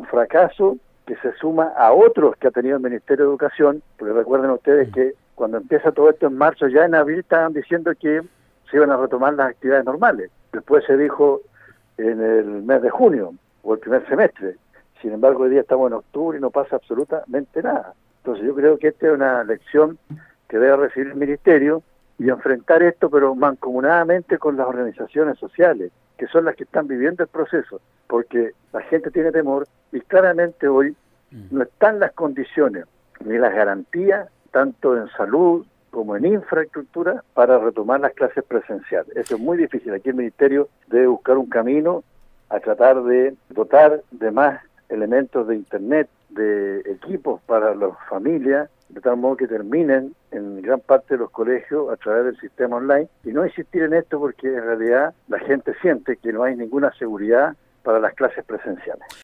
un fracaso que se suma a otros que ha tenido el Ministerio de Educación, porque recuerden ustedes que cuando empieza todo esto en marzo, ya en abril estaban diciendo que se iban a retomar las actividades normales. Después se dijo en el mes de junio o el primer semestre. Sin embargo, hoy día estamos en octubre y no pasa absolutamente nada. Entonces yo creo que esta es una lección que debe recibir el Ministerio y enfrentar esto, pero mancomunadamente con las organizaciones sociales, que son las que están viviendo el proceso, porque la gente tiene temor y claramente hoy no están las condiciones ni las garantías, tanto en salud como en infraestructura, para retomar las clases presenciales. Eso es muy difícil. Aquí el Ministerio debe buscar un camino a tratar de dotar de más elementos de Internet, de equipos para las familias, de tal modo que terminen en gran parte de los colegios a través del sistema online, y no insistir en esto porque en realidad la gente siente que no hay ninguna seguridad para las clases presenciales.